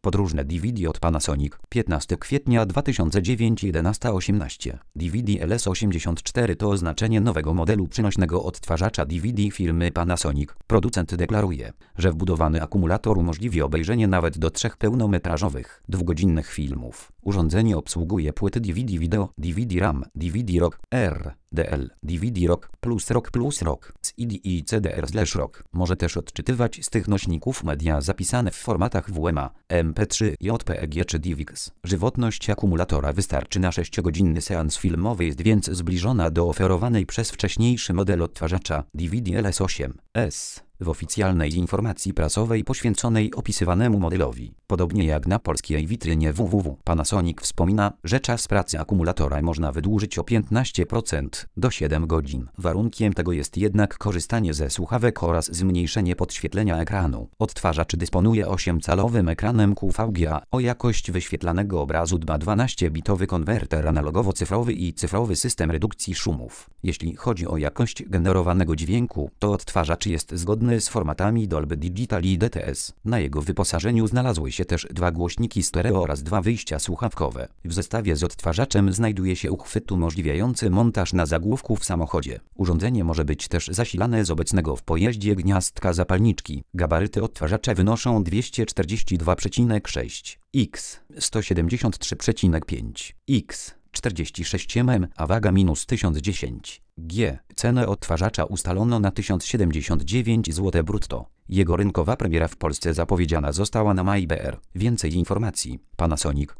Podróżne DVD od Panasonic. 15 kwietnia 2009 11:18. DVD LS84 to oznaczenie nowego modelu przynośnego odtwarzacza DVD firmy Panasonic. Producent deklaruje, że wbudowany akumulator umożliwi obejrzenie nawet do 3 pełnometrażowych, dwugodzinnych filmów. Urządzenie obsługuje płyty DVD Video, DVD RAM, DVD ROG, RDL, DVD ROG plus ROG, CD i CDR/ROG. Może też odczytywać z tych nośników media zapisane w formatach WMA, MP3, JPEG czy DivX. Żywotność akumulatora wystarczy na 6-godzinny seans filmowy, jest więc zbliżona do oferowanej przez wcześniejszy model odtwarzacza DVD LS8S. W oficjalnej informacji prasowej poświęconej opisywanemu modelowi, podobnie jak na polskiej witrynie www, Panasonic wspomina, że czas pracy akumulatora można wydłużyć o 15% do 7 godzin. Warunkiem tego jest jednak korzystanie ze słuchawek oraz zmniejszenie podświetlenia ekranu. Odtwarzacz dysponuje 8-calowym ekranem QVGA. O jakość wyświetlanego obrazu dba 12-bitowy konwerter analogowo-cyfrowy i cyfrowy system redukcji szumów. Jeśli chodzi o jakość generowanego dźwięku, to odtwarzacz jest zgodny z formatami Dolby Digital i DTS. Na jego wyposażeniu znalazły się też 2 głośniki stereo oraz 2 wyjścia słuchawkowe. W zestawie z odtwarzaczem znajduje się uchwyt umożliwiający montaż na zagłówku w samochodzie. Urządzenie może być też zasilane z obecnego w pojeździe gniazdka zapalniczki. Gabaryty odtwarzacza wynoszą 242,6 x 173,5 x 46 mm, a waga minus 1010 g. Cenę odtwarzacza ustalono na 1079 zł brutto. Jego rynkowa premiera w Polsce zapowiedziana została na maj.br. Więcej informacji. Panasonic.